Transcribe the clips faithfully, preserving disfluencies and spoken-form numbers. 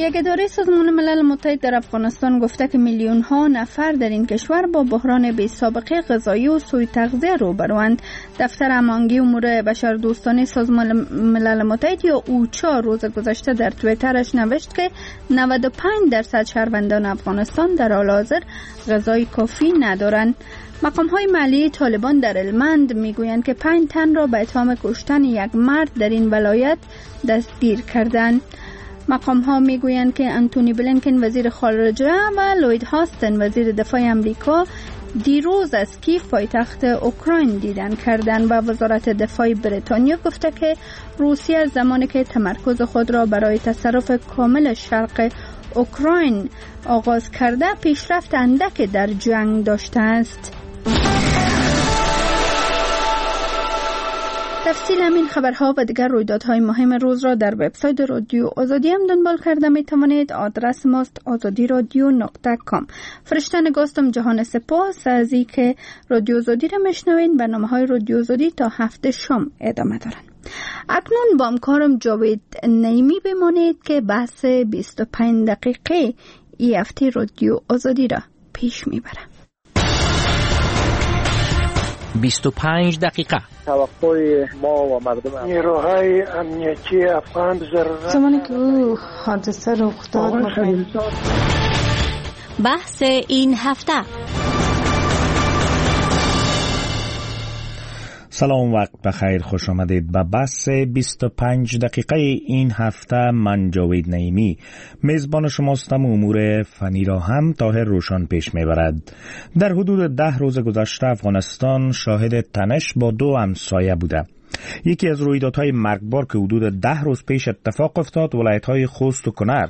یک اداره سازمان ملل متحد در افغانستان گفته که میلیون ها نفر در این کشور با بحران بی سابقه غذایی و سوء تغذیه روبروند. دفتر امانگی امور بشردوستانه سازمان ملل متحد یا اوچا روز گذشته در توییترش نوشت که نود و پنج درصد شهروندان افغانستان در حال حاضر غذای کافی ندارند. مقام های محلی طالبان در هلمند میگویند که پنج تن را به اتهام کشتن یک مرد در این ولایت دستگیر کردند. مقام ها میگویند که انتونی بلینکن وزیر خارجه و لوید هاستن وزیر دفاع امریکا دیروز از کیف پایتخت اوکراین دیدن کردند و وزارت دفاع بریتانیا گفته که روسیه از زمانی که تمرکز خود را برای تصرف کامل شرق اوکراین آغاز کرده پیشرفت اندک در جنگ داشته است. تفصیل همین خبرها و دیگر رویدادهای مهم روز را در وبسایت رادیو آزادی هم دنبال کرده می توانید. آدرس ماست آزادی رادیو نقطه کام. فرشته نگاستم جهان سپاس از این که رادیو آزادی را میشنوین. برنامه‌های رادیو آزادی تا هفته شام ادامه دارند. اکنون با همکارم جاوید نعیمی بمانید که بحث بیست و پنج دقیقه این هفته رادیو آزادی را پیش میبره. بیست و پنج دقیقه توقع ما و مردم نیروهای امنیتی افغان ضرورت زمانی که او حادثه رخ داد. بحث این هفته. سلام، وقت بخیر، خوش آمدید به بحث بیست و پنج دقیقه این هفته. من جاوید نعیمی میزبان شماستم. امور فنی را هم طاهر روشن پیش میبرد. در حدود ده روز گذشته افغانستان شاهد تنش با دو همسایه بوده. یکی از رویدادهای مرگبار که حدود ده روز پیش اتفاق افتاد، ولایت‌های خوست و کنر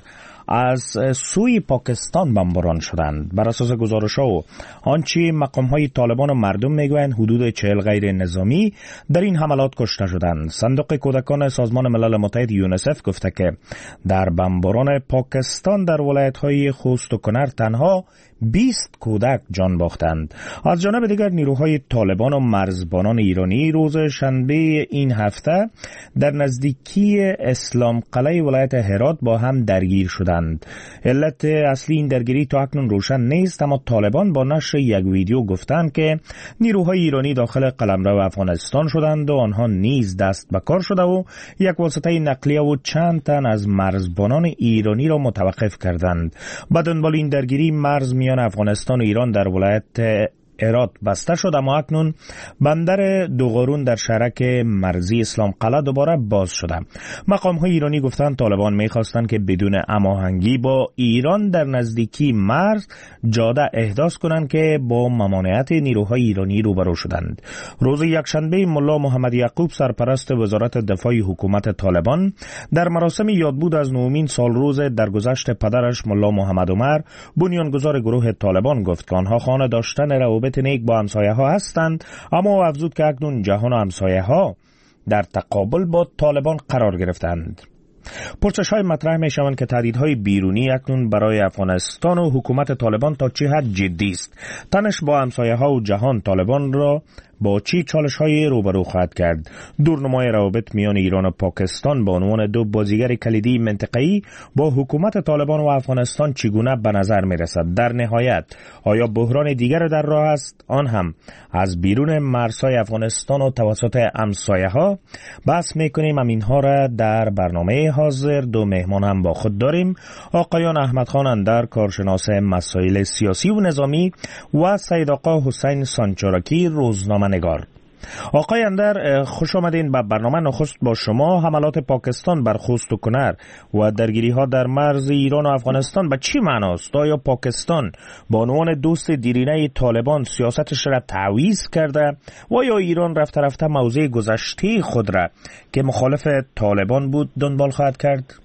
از سوی پاکستان بمباران شدند. بر اساس گزارش‌ها و آنچه مقام‌های طالبان و مردم میگویند حدود چهل غیر نظامی در این حملات کشته شدند. صندوق کودکان سازمان ملل متحد یونیسف گفته که در بمباران پاکستان در ولایت‌های خوست و کنر تنها بیست کودک جان باختند. از جانب دیگر نیروهای طالبان و مرزبانان ایرانی روز شنبه این هفته در نزدیکی اسلام قلعه ولایت هرات با هم درگیر شدند. علت اصلی این درگیری تا اکنون روشن نیست، اما طالبان با نشر یک ویدیو گفتند که نیروهای ایرانی داخل قلمرو افغانستان شدند و آنها نیز دست به کار شده و یک واسطه نقلیه و چند تن از مرزبانان ایرانی را متوقف کردند. به دنبال این درگیری مرز میان افغانستان و ایران در ولایت هرات بسته شد، اما اکنون بندر دوغارون در شهرک مرزی اسلام قلعه دوباره باز شده. مقام های ایرانی گفتند طالبان میخواستند که بدون هماهنگی با ایران در نزدیکی مرز جاده احداث کنند که با ممانعت نیروهای ایرانی روبرو شدند. روز یکشنبه ملا محمد یعقوب سرپرست وزارت دفاع حکومت طالبان در مراسم یادبود از نومین سالروز درگذشت پدرش ملا محمد عمر بنیانگذار گروه طالبان گفت که آنها خانه داشتن روابط نیک با همسایه ها هستند، اما افزود که اکنون جهان و همسایه ها در تقابل با طالبان قرار گرفتند. پرسش های مطرح می شوند که تهدیدهای بیرونی اکنون برای افغانستان و حکومت طالبان تا چه حد جدی است. تنش با همسایه ها و جهان طالبان را با چی چالش های روبرو خواهد کرد؟ دورنمای روابط میان ایران و پاکستان به عنوان دو بازیگر کلیدی منطقه‌ای با حکومت طالبان و افغانستان چگونه به نظر می رسد؟ در نهایت آیا بحران دیگر در راه است، آن هم از بیرون مرزهای افغانستان و توسط همسایه ها؟ بحث می کنیم. هم اینها را در برنامه حاضر دو مهمان هم با خود داریم. آقایان احمد خان اندر، کارشناس مسائل سیاسی و نظامی، و سید آقا حسین سانچاراکی، روزنامه نگار. آقای اندر، خوش آمدین به برنامه. نخست با شما، حملات پاکستان بر خوست و کنر و درگیری ها در مرز ایران و افغانستان به چی معناست؟ آیا پاکستان با عنوان دوست دیرینه طالبان سیاستش را تعویض کرده و یا ایران رفته رفته موضع گذشته خود را که مخالف طالبان بود دنبال خواهد کرد؟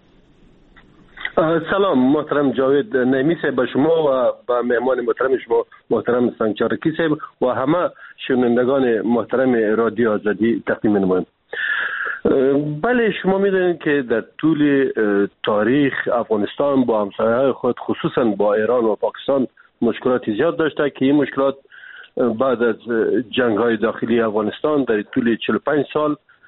سلام محترم جاوید نعیمی صاحب، به شما و به مهمان محترم شما محترم سانچاراکی صاحب و همه شنوندگان محترم رادیو آزادی تقدیم می‌نمایم. بله، شما می‌دانید که در طول تاریخ افغانستان با همسایه‌های خود خصوصا با ایران و پاکستان مشکلات زیاد داشته که این مشکلات بعد از جنگ‌های داخلی افغانستان در طول چهل و پنج سال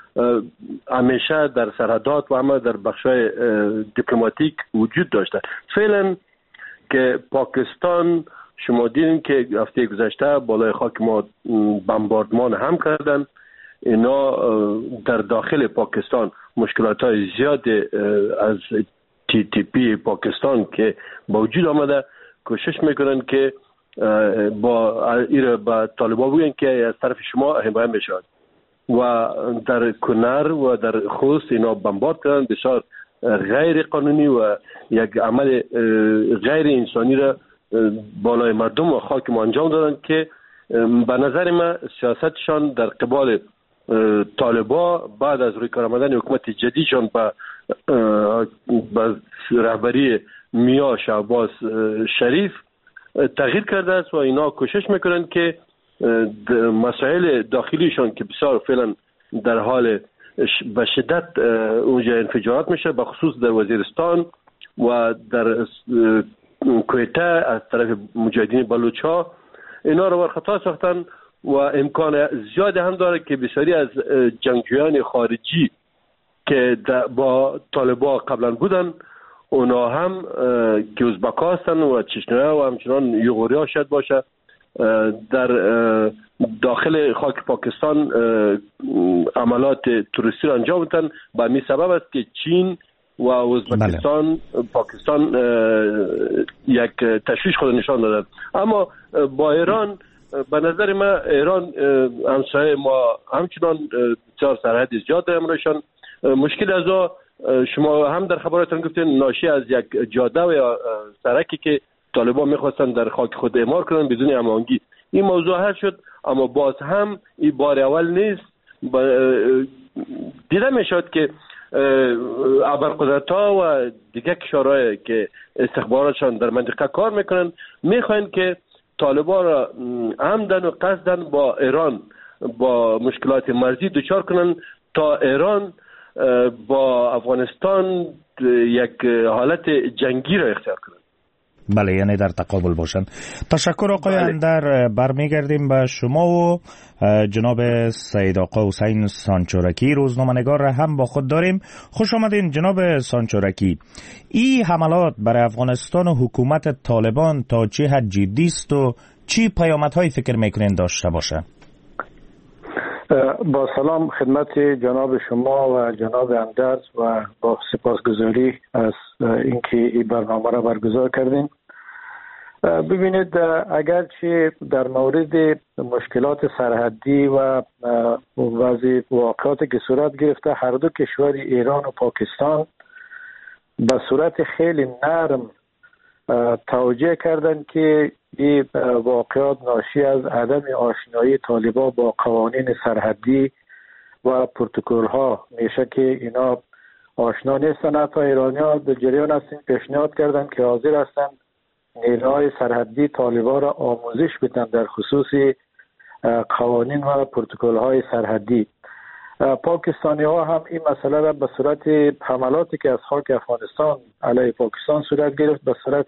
همیشه در سرحدات و همه در بخشای دیپلماتیک وجود داشته. فعلا که پاکستان شما دیدین که هفته گذشته بالای خاک ما بمباردمان هم کردن. اینا در داخل پاکستان مشکلات های زیاد از تی تی پی پاکستان که با وجود آمده کوشش میکنن که با ایره با طالبان بگن که از طرف شما حمایت بشود و در کنر و در خوست اینا بمبارد کردن، بسیار غیر قانونی و یک عمل غیر انسانی را بالای مردم و خاک ما انجام دادن که به نظر من سیاستشان در قبال طالبان بعد از روی کار آمدن حکومت جدیدشان با با رهبری میا شهباز شریف تغییر کرده است و اینا کوشش میکنن که مسائل داخلیشان که بسیار فعلا در حال به شدت اونجا انفجارات میشه، به خصوص در وزیرستان و در کویته از طرف مجاهدین بلوچ ها، اینا رو ورخطا ساختن و امکان زیاد هم داره که بسیاری از جنگجویان خارجی که با طالبان قبلا بودن اونا هم که ازبک هستن و چشنوی و همچنان یغوری ها شد باشه در داخل خاک پاکستان عملات توریستی را انجام بدن. به همین سبب است که چین و ازبکستان بله. پاکستان یک تشویش خود نشان دادن. اما با ایران به نظر من ایران همسایه ما همچنان بسیار سرحد زیاد داریم روشان. مشکل از شما هم در خبراتون گفتین ناشی از یک جاده و یا سرکی که طالبان میخواستن در خاک خود اعمار کنن بدون هماهنگی. این موضوع حل شد، اما باز هم این بار اول نیست. دیده میشد که ابرقدرت‌ها و دیگه کشورهای که استخباراتشان در منطقه کار میکنن میخواین که طالبان را عمدن و قصدن با ایران با مشکلات مرزی دچار کنن تا ایران با افغانستان یک حالت جنگی را اختیار کنن. بله، یعنی در تقابل باشن. تشکر آقای بله. اندر. برمیگردیم به شما و جناب سید آقا حسین سانچورکی روزنامه‌نگار هم با خود داریم. خوش آمدین جناب سانچورکی. این حملات برای افغانستان و حکومت طالبان تا چه حد جدی است و چی پیامدهای فکر میکنین داشته باشه؟ با سلام خدمت جناب شما و جناب اندرز و با سپاسگزاری از اینکه این برنامه را برگزار کردین. ببینید، اگرچه در مورد مشکلات سرحدی و وضع واقعاتی که صورت گرفته هر دو کشور ایران و پاکستان به صورت خیلی نرم توجیه کردند که این واقعات ناشی از عدم آشنایی طالبان با قوانین سرحدی و پروتکل ها میشه که اینا آشنا نیستن. حتی ایرانی ها در جریان هستن پیشنهاد کردن که حاضر هستند نیروهای سرحدی طالبان را آموزش بدن در خصوص قوانین و پروتکل های سرحدی. پاکستانی ها هم این مسئله را به صورت حملاتی که از خاک افغانستان علیه پاکستان صورت گرفت به صورت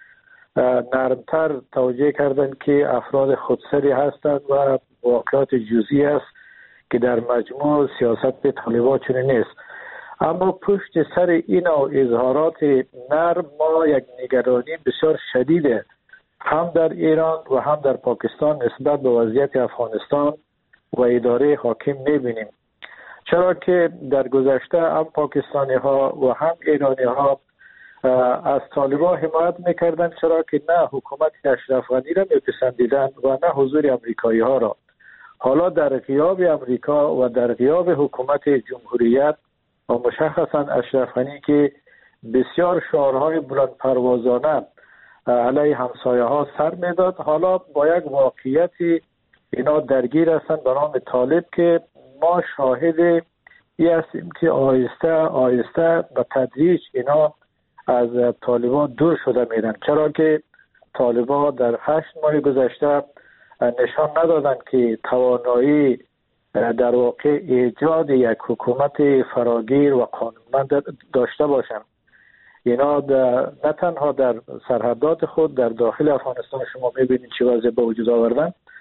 نرمتر توجیه کردند که افراد خودسری هستند و واقعات جزئی است که در مجموع سیاست طالبان چنین نیست. اما پشت سر این اظهارات نرم ما یک نگرانی بسیار شدیده هم در ایران و هم در پاکستان نسبت به وضعیت افغانستان و اداره حاکم میبینیم. چرا که در گذشته هم پاکستانی ها و هم ایرانی ها از طالبان حمایت میکردن، چرا که نه حکومت اشرف غنی را میپسندیدن و نه حضور امریکایی ها را. حالا در غیاب امریکا و در غیاب حکومت جمهوریت و مشخصا اشرف غنی که بسیار شعارهای بلند پروازانه علیه همسایه ها سر میداد، حالا با یک واقعیتی اینا درگیر هستند به نام طالب که ما شاهد ای هستیم که آهسته آهسته به تدریج اینا از طالبان دور شده میرن. چرا که طالبان در هشت ماه گذشته نشان ندادن که توانایی در واقع ایجاد یک حکومت فراگیر و قانونمند داشته باشند. اینا نه تنها در سرحدات خود در داخل افغانستان شما میبینید چه وضعی به وجود آوردن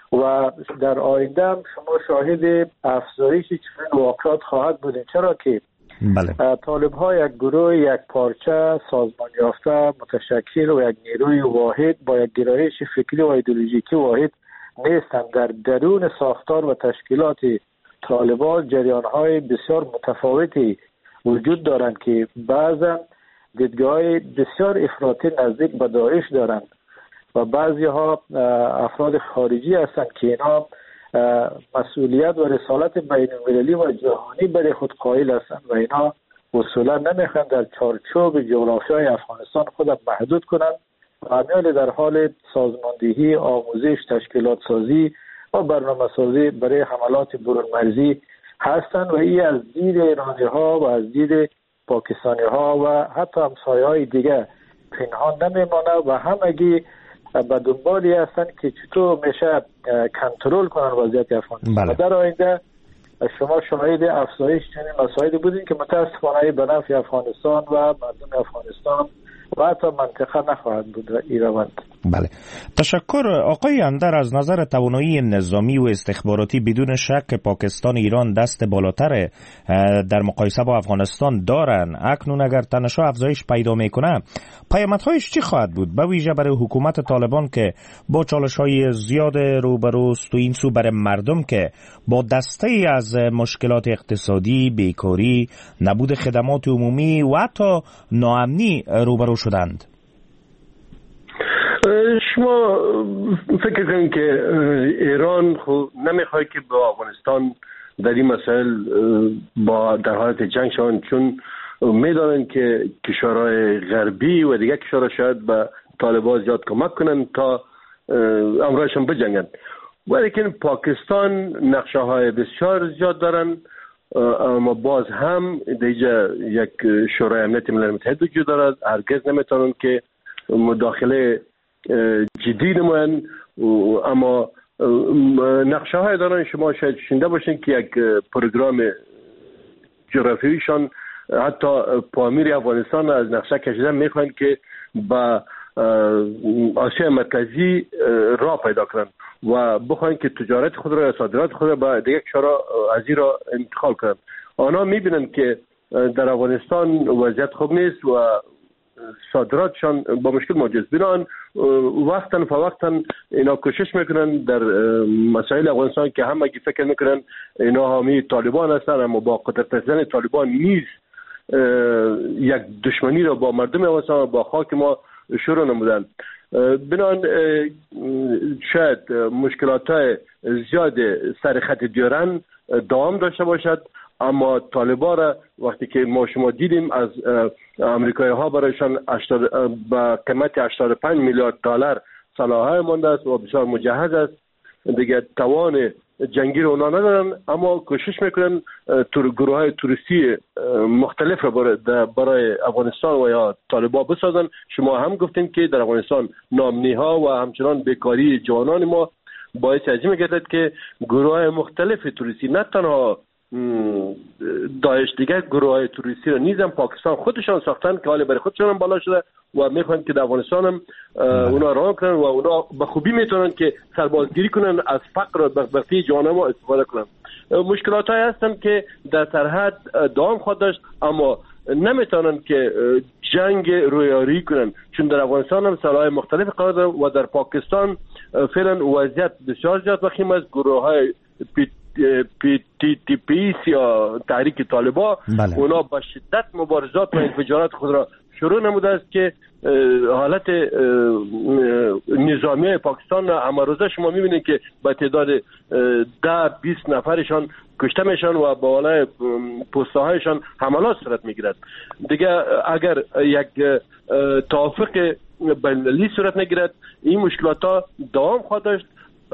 و در آینده هم شما شاهد افزایش چنین واقعات خواهد بودین، چرا که بله. طالب ها یک گروه یک پارچه سازمان یافته متشکل و یک نیروی واحد با یک گرایش فکری و ایدئولوژیکی واحد نیستند. در درون ساختار و تشکیلات طالبان جریان های بسیار متفاوتی وجود دارند که بعضا دیدگاه بسیار افراطی نزدیک به داعش دارند و بعضی ها افراد خارجی هستند که اینا مسئولیت و رسالت بین المللی و جهانی برای خود قائل هستند و اینا اصولا نمیخوان در چارچوب جغرافیای افغانستان خود محدود کنند و همیشه در حال سازماندهی، آموزش، تشکیلات سازی و برنامه سازی برای حملات برون مرزی هستند و این از دید ایرانی ها و از دید پاکستانی ها و حتی همسایه های دیگه پنهان نمیمانه و همگی به دنبالی هستند که چطور میشه کنترل کنن وضعیت افغانستان. بله. و در آینده شما شاهد افزایش چنین مسائلی بودین که متاسفانه به نفع افغانستان و مردم افغانستان و حتی منطقه نخواهد بود و این روند. بله، تشکر آقای اندر. از نظر توانایی نظامی و استخباراتی بدون شک پاکستان ایران دست بالاتر در مقایسه با افغانستان دارن. اکنون اگر تنش‌ها افزایش پیدا میکنه پیامدهایش چی خواهد بود، به ویژه برای حکومت طالبان که با چالش‌های زیاد روبروست و این سو برای مردم که با دسته‌ای از مشکلات اقتصادی، بیکاری، نبود خدمات عمومی و حتی ناامنی روبرو شدند؟ شما فکر کنید که ایران خود نمیخواد که با افغانستان در این مسائل با در حالت جنگ شوند، چون میدانند که کشورهای غربی و دیگر کشورها شاید به طالبان زیاد کمک کنند تا امرایشان بجنگند. ولیکن پاکستان نقشه های بسیار زیاد دارند، اما باز هم دیگه یک شورای امنیت ملل متحد وجود دارد. هرگز نمیتونند که مداخله جدی نمایند، اما نقشه های دارن. شما شاید شنیده باشین که یک پروگرام جغرافیاییشان حتی پامیر افغانستان از نقشه کشیدن میخواین که با آسیا مرکزی راه پیدا کنند و بخواین که تجارت خود را یا صادرات خود را به دیگر کشورها از این را انتقال کنند. آنها میبینند که در افغانستان وضعیت خوب نیست و صادراتشان با مشکل مواجه. بنان وقتا فوقتا اینا کوشش میکنن در مسائل افغانستان که همگی فکر میکنن اینا حامی طالبان هستن، اما با قدرت رسیدن طالبان نیز یک دشمنی را با مردم افغانستان با خاک ما شروع نمودن. بنان شاید مشکلات های زیاد سر خط دیارن دوام داشته باشد، اما طالبان را وقتی که ما شما دیدیم از امریکایی ها برایشان با قیمت هشتاد و پنج میلیارد دلار سلاح‌های مانده است و بسیار مجهز است، دیگه توان جنگی رو اونا ندارن، اما کوشش میکنن تور گروه های توریستی مختلف را برای, برای افغانستان و یا طالبان بسازن. شما هم گفتین که در افغانستان ناامنی ها و همچنان بیکاری جوانان ما باعث از این میگردد که گروه های مختلف توریستی، نه تنها داعش، دیگر گروه های توریستی را نیزم پاکستان خودشان ساختن که حالا برای خودشان هم بالا شده و میخوان که در افغانستان هم اونا راه کنن و اونا به خوبی میتونن که سربازگیری کنن، از فقر و بدبختی جوانان ما استفاده کنن. مشکلات های هستن که در سرحد دوام خواهد داشت، اما نمیتونن که جنگ رویاری کنن، چون در افغانستان هم سلاح مختلف قرار دارن و در پاکستان فعلا وضعیت بسیار زیاد وخیم است. گروه های پی پی تی تی پی یا تحریک طالبان بله. اونا با شدت مبارزات و انفجارات خود را شروع نموده است که حالت نظامی پاکستان امروزه شما میبینید که با تعداد ده بیست نفرشان کشته میشن و با بالای پسته هایشان حملات صورت میگیرد. دیگه اگر یک توافق بین‌المللی صورت نگیرد این مشکلات ها دوام خواهد داشت.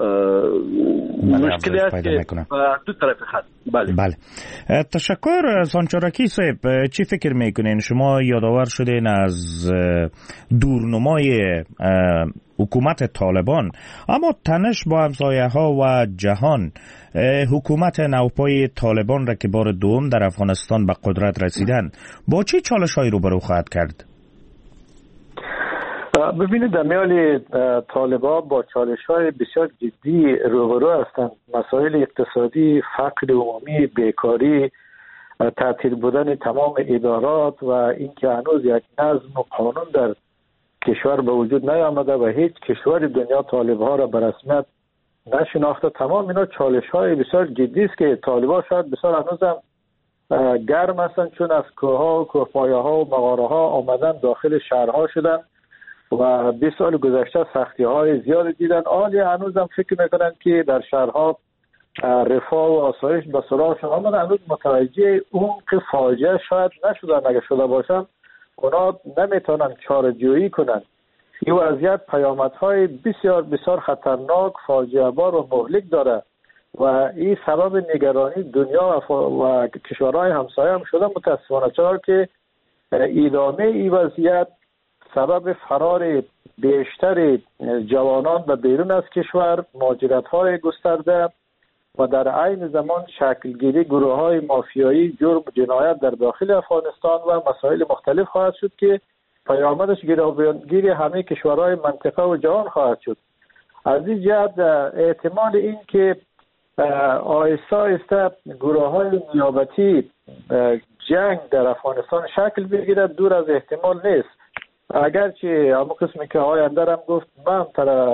مشکلی است که دو طرف خط. بله بله. تشکر سانچارکی صاحب. چی فکر میکنین شما؟ یادآور شدین از دورنمای حکومت طالبان، اما تنش با همسایه ها و جهان، حکومت نوپای طالبان را که بار دوم در افغانستان به قدرت رسیدن با چه چالش هایی روبرو خواهد کرد؟ ببینید در میان طالبان با چالش های بسیار جدی روبرو هستند. مسائل اقتصادی، فقر عمومی، بیکاری، تعطیل بودن تمام ادارات و اینکه هنوز یک نظم و قانون در کشور به وجود نیامده و هیچ کشور دنیا طالب ها را به رسمیت نشناخته. تمام اینا چالش های بسیار جدی است که طالبان شاید بسیار هنوز هم گرم هستند، چون از کوه ها و کوهپایه ها و مغاره ها آمدن داخل شهرها شدن و بیست سال گذشته سختی های زیاد دیدن. آنی هنوز هم فکر میکنن که در شهرها رفاه و آسایش به سراغشان آمده. هنوز متوجه اون که فاجعه شاید نشدن. اگر شده باشن اونا نمیتونن چاره‌جویی کنن. این وضعیت پیامدهای بسیار بسیار خطرناک، فاجعه بار و مهلک داره و این سبب نگرانی دنیا و, و کشورهای همسایه هم شده متاسفانه، چرا که ادامه این وضعیت سبب فرار بیشتر جوانان به بیرون از کشور، مهاجرت‌های گسترده و در عین زمان شکلگیری گروه‌های مافیایی، جرم و جنایت در داخل افغانستان و مسائل مختلف خواهد شد که پیامدش گیری همه کشورهای منطقه و جهان خواهد شد. از این جهت احتمال این که آهسته آهسته گروه‌های نیابتی جنگ در افغانستان شکل بگیرد دور از احتمال نیست. اگرچه همون قسمی که آقای اندر هم گفت، من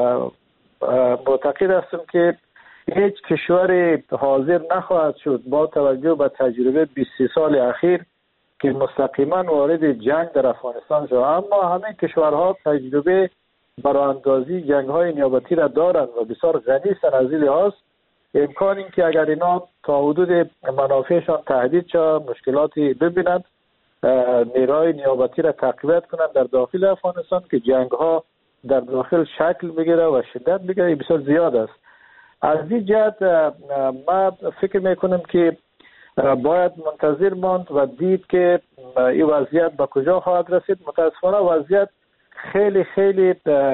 معتقد هستم که هیچ کشور حاضر نخواهد شد با توجه به تجربه بیست سال اخیر که مستقیما وارد جنگ در افغانستان شد. اما همه کشورها تجربه براندازی جنگ های نیابتی را دارند و بسیار غنی هستند. از این لحاظ امکان این که اگر اینا تا حدود منافعشان تهدید شد، مشکلاتی ببینند، نیروهای نیابتی را تقویت کنند در داخل افغانستان که جنگ ها در داخل شکل بگیره و شدت بگیره، بسیار زیاد است. از این جهت ما فکر میکنم که باید منتظر ماند و دید که این وضعیت به کجا خواهد رسید. متاسفانه وضعیت خیلی خیلی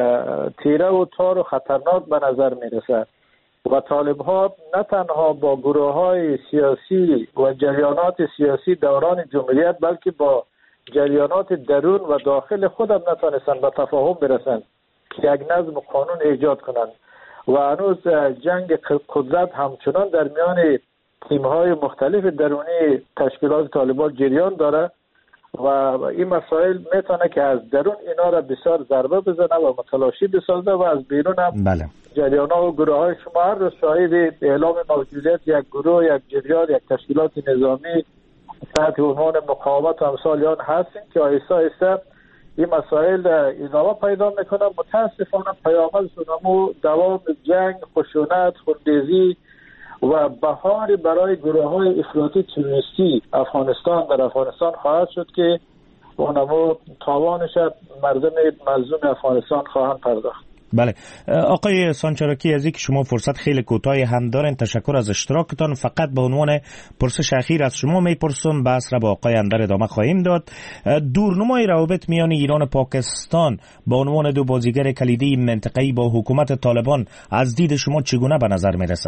تیره و تار و خطرناک به نظر میرسه و طالب ها نه تنها با گروه های سیاسی و جریانات سیاسی دوران جمهوریت، بلکه با جریانات درون و داخل خودم نتونستن به تفاهم برسن که یک نظم و قانون ایجاد کنند و هنوز جنگ قدرت همچنان در میان تیم‌های مختلف درونی تشکیلات طالبان جریان داره و این مسائل میتونه که از درون اینا را بسیار ضربه بزنه و متلاشی بسازه و از بیرون هم بله. جریان‌ها و گروه‌های شما هر روز شاهد اعلام موجودیت یک گروه، یک جریان، یک تشکیلات نظامی تحت عنوان مقاومت و امثال آن هستیم که آهسته آهسته این مسائل ادامه پیدا میکنه. متاسفانه پیامد سونمو دوام جنگ، خشونت، خونریزی و بهار برای گروه های افراطی تروریستی افغانستان در افغانستان خواهد شد که اونمو تاوانش مردم مظلوم افغانستان خواهند پرداخت. بله آقای سانچاراکی، از اینکه شما فرصت خیلی کوتاهی هم دارین، تشکر از اشتراکتان. فقط به عنوان پرسش اخیر از شما میپرسم، بحث را با آقای اندر ادامه خواهیم داد. دورنمای روابط میان ایران و پاکستان به عنوان دو بازیگر کلیدی منطقه‌ای با حکومت طالبان از دید شما چگونه به نظر میرسه؟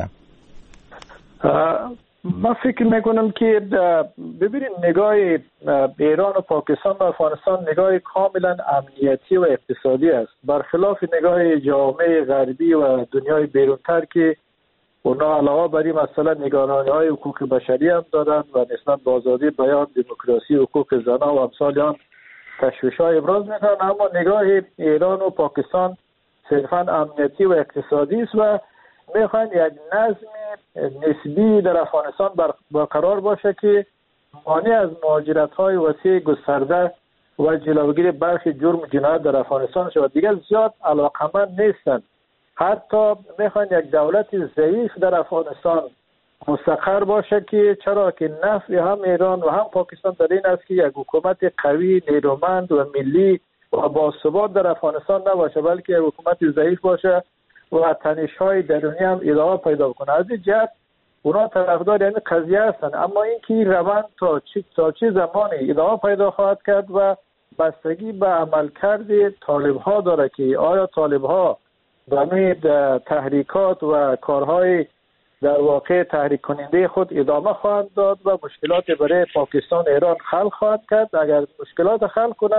من فکر میکنم که ببینید نگاه ایران و پاکستان و افغانستان نگاه کاملا امنیتی و اقتصادی است، برخلاف نگاه جامعه غربی و دنیای بیرونتر که اونا علاوه بر این مسئله نگرانی های حقوق بشری هم دارن و نسبت به آزادی بیان، دموکراسی، حقوق زنان و امثال آن تشویش های ابراز میکنن. اما نگاه ایران و پاکستان صرفا امنیتی و اقتصادی است و میخواین یک نظم نسبی در افغانستان برقرار باشه که مانع از مهاجرت‌های وسیع گسترده و جلوگیری برخی جرم و جنایت در افغانستان شود. دیگر زیاد علاقمند نیستند. حتی میخواین یک دولت ضعیف در افغانستان مستقر باشه که چرا که نفع هم ایران و هم پاکستان در این است که یک حکومت قوی، نیرومند و ملی و باثبات در افغانستان نباشه، بلکه یک حکومت ضعیف باشه و تنش‌های درونی هم ادامه پیدا کنه. از این جهت اونا طرفدار یعنی قضیه هستن، اما اینکه این روند تا چه تا چه زمانی ادامه پیدا خواهد کرد و بستگی به عملکرد طالب‌ها داره که آیا طالب‌ها به تحریکات و کارهای در واقع تحریک کننده خود ادامه خواهند داد و مشکلات برای پاکستان ایران خلق خواهد کرد. اگر مشکلات خلق کنند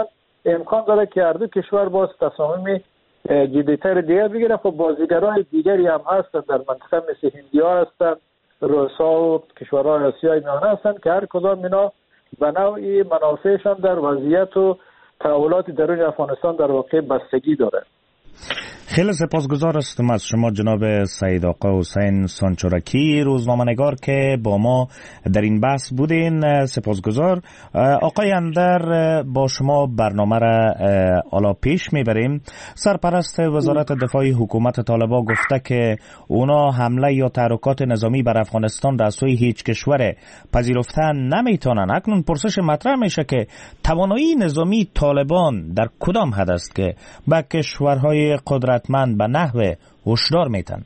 امکان داره که هر دو کشور باز تصامیم جدیتر دیگر بگیره. خب بازیگرای دیگری هم هستن در منطقه، مثل هندیا هستن، روسا و کشورهای آسیای میانه هستن که هر کدام اینا به نوعی منافعشان در وضعیت و تحولات درون افغانستان در واقع بستگی داره. خیلی سپاسگزار هستم از شما جناب سید آقا حسین سانچورکی، روزنامه‌نگار که با ما در این بحث بودین. سپاسگزار. آقای اندر، با شما برنامه را حالا پیش میبریم. سرپرست وزارت دفاع حکومت طالبان گفته که اونا حمله یا تحرکات نظامی بر افغانستان را از سوی هیچ کشور پذیرفته نمیتونن. اکنون پرسش مطرح میشه که توانایی نظامی طالبان در کدام حد است که به کشورهای قدرت من به نحو هشدار میتن؟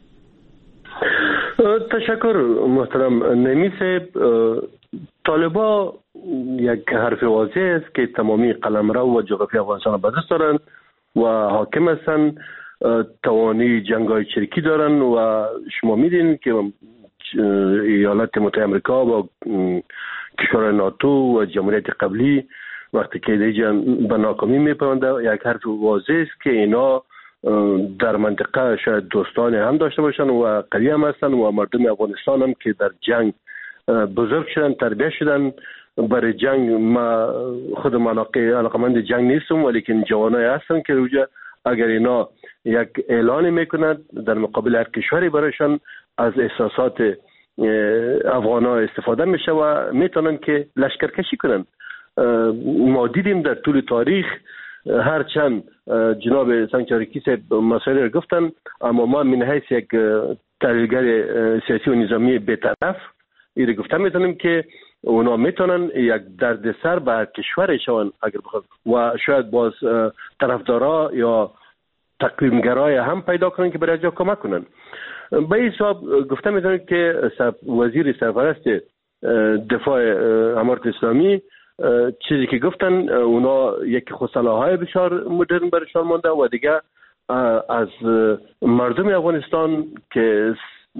تشکر محترم نعیمی صاحب. طالبا یک حرف واضح است که تمامی قلمرو و جغرافی افغانستان به دست دارند و حاکم هستند، توانی جنگ‌های چریکی دارند و شما میدین که ایالات متحده آمریکا و کشور ناتو و جمهوریت قبلی وقتی که دیگه به ناکامی میپیونده، یک حرف واضح است که اینا در منطقه شاید دوستان هم داشته باشن و قوی هم هستن و مردم افغانستان هم که در جنگ بزرگ شدن، تربیت شدن برای جنگ. ما خود علاقمند جنگ نیستم، ولیکن جوانای هستن که روجه اگر اینا یک اعلان میکنند در مقابل هر کشوری برایشان از احساسات افغانا استفاده میشه و میتونن که لشکرکشی کنن. ما دیدیم در طول تاریخ هرچند جناب سانچورکی صاحب مسائل را گفتن، اما ما من حیث یک تحلیلگر سیاسی و نظامی بی‌طرف این گفته میتونیم که اونا میتونن یک دردسر به کشور شون اگر بخواد و شاید باز طرفدارا یا تقویمگرای هم پیدا کنن که برای جا کمک کنن. به این حساب گفته میتونیم که وزیر سرپرست دفاع امارت اسلامی چیزی که گفتن اونا یک خصلاهای بسیار مدرن برشان مانده و دیگه از مردم افغانستان که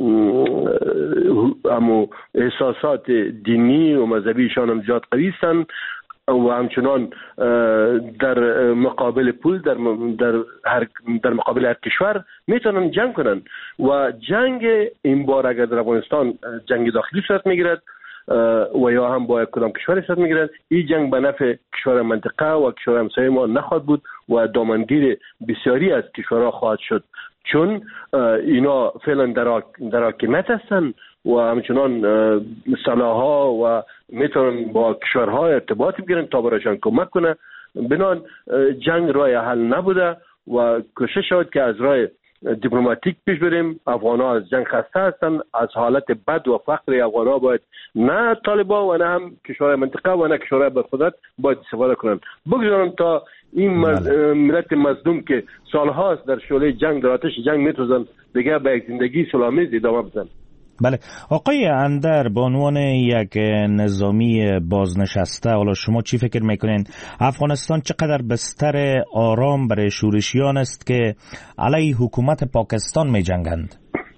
امو احساسات دینی و مذهبیشان هم زیاد قوی هستند و همچنان در مقابل پول در در هر در مقابل هر کشور میتونن جنگ کنن و جنگ این بار اگر در افغانستان جنگ داخلی صورت میگیرد و یا هم با کدام کشور صورت میگیرد، این جنگ به نفع کشور منطقه و کشور همسایه ما نخواهد بود و دامنگیر بسیاری از کشورها خواهد شد، چون اینا فعلا در در حاکمیت هستن و همچنان سلاح‌ها و میتونن با کشورها ارتباط بگیرن تا برایشان کمک کنه. بنان جنگ راه حل نبوده و کوشش شد که از راه دیپلماتیک پیش بریم. افغان‌ها از جنگ خسته هستن، از حالت بد و فقر افغان‌ها باید نه طالبان و نه هم کشورهای منطقه و نه کشورهای برخودت باید استفاده کنند. بگذارن تا این ملت مظلوم که سالهاست در شعله جنگ در آتش جنگ میتوزن دیگه به یک زندگی سلامیز ادامه بدن. بله آقای اندر، به عنوان یک نظامی بازنشسته، حالا شما چی فکر میکنین افغانستان چقدر بستر آرام برای شورشیان است که علیه حکومت پاکستان می جنگند؟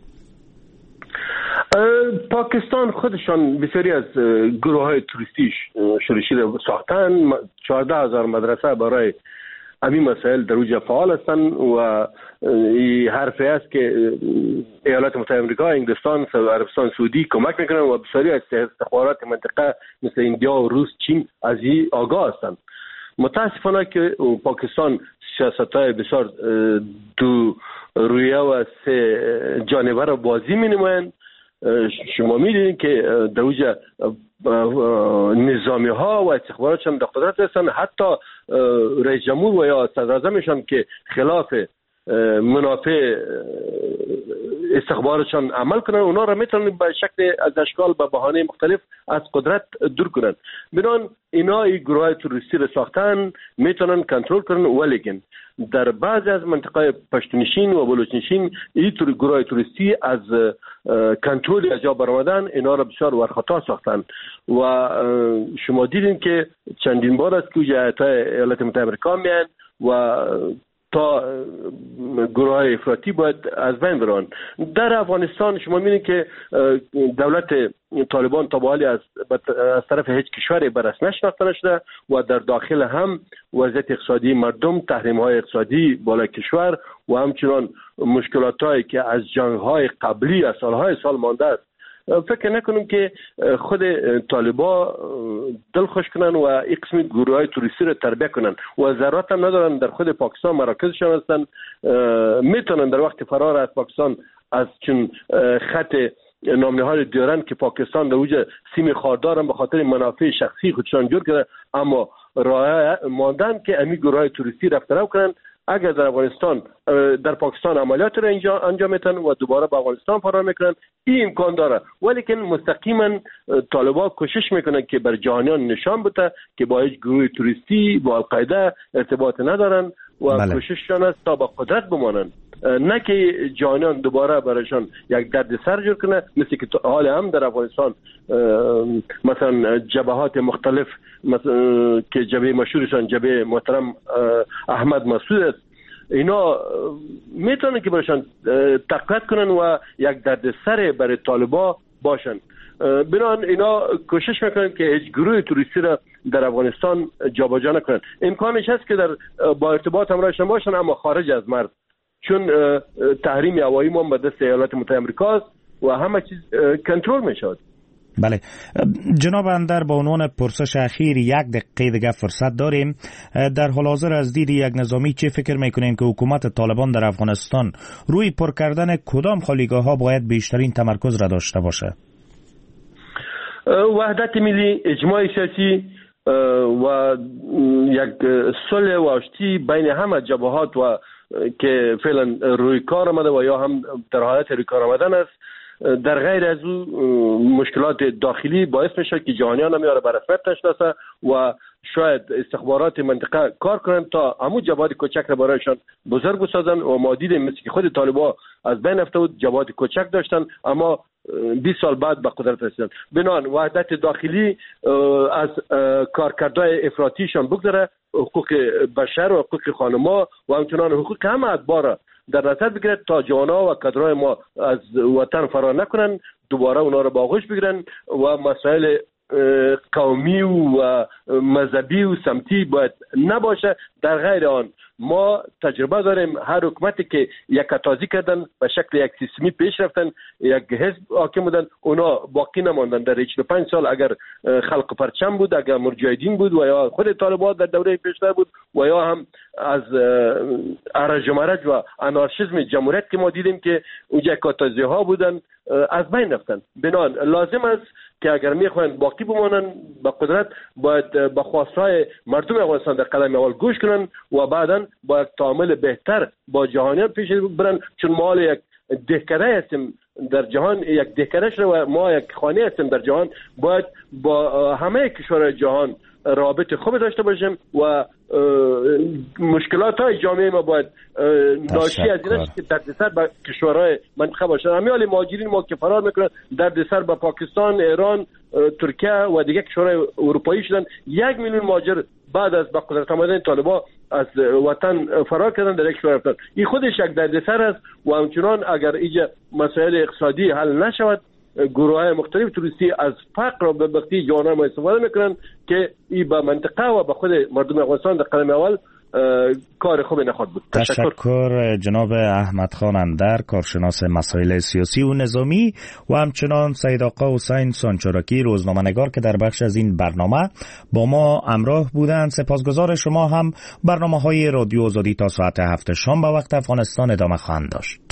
پاکستان خودشان بسیاری از گروه های توریستی شورشی را ساختن. چهارده هزار مدرسه برای همین مسائل در اوج فعال هستن و این حرفی است که ایالات متحده آمریکا، انگلستان، عربستان سعودی کمک میکنن و بسیاری از استخبارات منطقه مثل اندیا و روس، چین از این آگاه هستند. متاسفانه که پاکستان سیاست‌های بسیار دو رویه و سه جانبه را بازی می‌نمایند. شما می‌دونید که در اوج نظامی ها و استخباراتشان در قدرت هستند. حتی رئیس جمهور و یا صدر اعظمشان که خلاف منافع استخباراتشان عمل کنن، اونا را میتونن به شکل از اشکال به بهانه مختلف از قدرت دور کنن. بنان اینا این گروه توریستی را ساختن، میتونن کنترل کنن، ولیکن در بعضی از منطقه پشتونشین و بلوچنشین این گروه توریستی از کنترل از جا برآمدن، اینا را بسیار ورخطا ساختن و شما دیدین که چندین بار است که جهت‌های ایالات متحده آمریکا میان و تا گروه های افراطی باید از بین برن. در افغانستان شما می‌بینید که دولت طالبان تا به حال از از طرف هیچ کشوری بررسی نشناخته نشده و در داخل هم وضعیت اقتصادی مردم، تحریم‌های اقتصادی بالای کشور و همچنان مشکلاتایی که از جنگ‌های قبلی از سال‌های سال مانده است. فکر نکنم که خود طالبا دل خوش کنن و این قسم گروه های توریستی رو تربیت کنن و ضرورت هم ندارن در خود پاکستان مراکزشان هستن، میتونن در وقت فرار از پاکستان از چون خط نامنهاد دیارن که پاکستان در وجه سیم خاردارن به خاطر منافع شخصی خودشان جور کرده، اما راه ماندن که امی گروه های توریستی رفت رو کنن. اگر در افغانستان در پاکستان عملیات را انجام میتن و دوباره به افغانستان فرار میکنن، این امکان داره، ولی که مستقیما طالبان کوشش میکنن که بر جهانیان نشان بده که با هیچ گروه توریستی با القاعده ارتباط ندارن و بله. کوشششان است تا با قدرت بمانن، نه که جهانیان دوباره برایشان یک درد سر جور کنه، مثل که حال هم در افغانستان مثلا جبهات مختلف مثلا که جبهه مشهورشان جبهه محترم احمد مسعود است، اینا میتونن که برایشان تقویت کنن و یک درد سر برای طالبا باشن. بنابراین اینا کوشش میکنن که هیچ گروه توریستی را در افغانستان جابجا نکنن. امکانش هست که در با ارتباط همراهشان باشن، اما خارج از مرز، چون تحریم هوایی ما به دست ایالات متحده آمریکا است و همه چیز کنترل میشود. بله جناب اندر، با عنوان پرسش اخیر یک دقیقه دیگه فرصت داریم. در حال حاضر از دید یک نظامی چه فکر میکنین که حکومت طالبان در افغانستان روی پر کردن کدام خالیگاه ها باید بیشترین تمرکز را داشته باشه؟ وحدت ملی، اجماع سیاسی و یک صلح و آشتی بین همه جبهات و که فعلا روی کار آمده و یا هم در حالت روی کار آمدن است. در غیر از او مشکلات داخلی باعث میشه که جهانیان هم یاره به رسمیت نشناسه و شاید استخبارات منطقه کار کنند تا همو جبهات کوچک را برایشان بزرگ بسازن و ما دیدیم مثل که خود طالبان از بین رفته بود، جبهات کوچک داشتن اما بیست سال بعد به قدرت رسیدن. بنان وحدت داخلی از کارکردهای افراطیشان بگذره، حقوق بشر و حقوق خانما و همچنان حقوق همه ادبار در نظر بگیرد تا جوانا و کادرهای ما از وطن فرار نکنن، دوباره اونا رو با آغوش بگیرن و مسائل قومی و مذهبی و سمتی باید نباشه. در غیر آن ما تجربه داریم هر حکومتی که یک تازی کردن به شکل یک سیستمی پیش رفتن، یک حزب حاکم بودن، اونا باقی نماندن. در هشتاد و پنج سال اگر خلق پرچم بود، اگر مجاهدین بود و یا خود طالبان در دوره پیشتر بود و یا هم از ارج و مرج و انارشیسم جمهوریت که ما دیدیم که اونجا کاتازی ها بودن از بین رفتن. بنان لازم است که اگر میخواین باقی بمانن به قدرت باید به خواستهای مردم افغانستان در قدم اول گوش کنن و بعداً با یک تعامل بهتر با جهانیان پیش برن، چون ما یک دهکده هستیم در جهان، یک دهکده شده و ما یک خانه هستیم در جهان، باید با همه کشورهای جهان رابط خوب داشته باشیم و مشکلات های جامعه ما باید ناشی از این است که دردسر به کشورهای منطقه باشه. همیال مهاجرین ما که فرار میکنن دردسر به پاکستان، ایران، ترکیه و دیگه کشورهای اروپایی شدن. یک میلیون مهاجر بعد از به قدرت آمدن طالبان از وطن فرار کردن در یک کشور رفتن. این خودش یک دردسر است و همچنان اگر اینجا مسائل اقتصادی حل نشود، گروه های مختلف توریستی از فقر و بدبختی جوانان ما استفاده میکنن که این به منطقه و به خود مردم افغانستان در قدم اول کار خوبی نخواهد بود. تشکر. تشکر جناب احمد خان اندر، کارشناس مسائل سیاسی و نظامی، و همچنان سید آقا حسین سانچاراکی، روزنامه‌نگار که در بخش از این برنامه با ما همراه بودند. سپاسگزار شما هم. برنامه‌های رادیو آزادی تا ساعت هفت شام به وقت افغانستان ادامه خواهند داشت.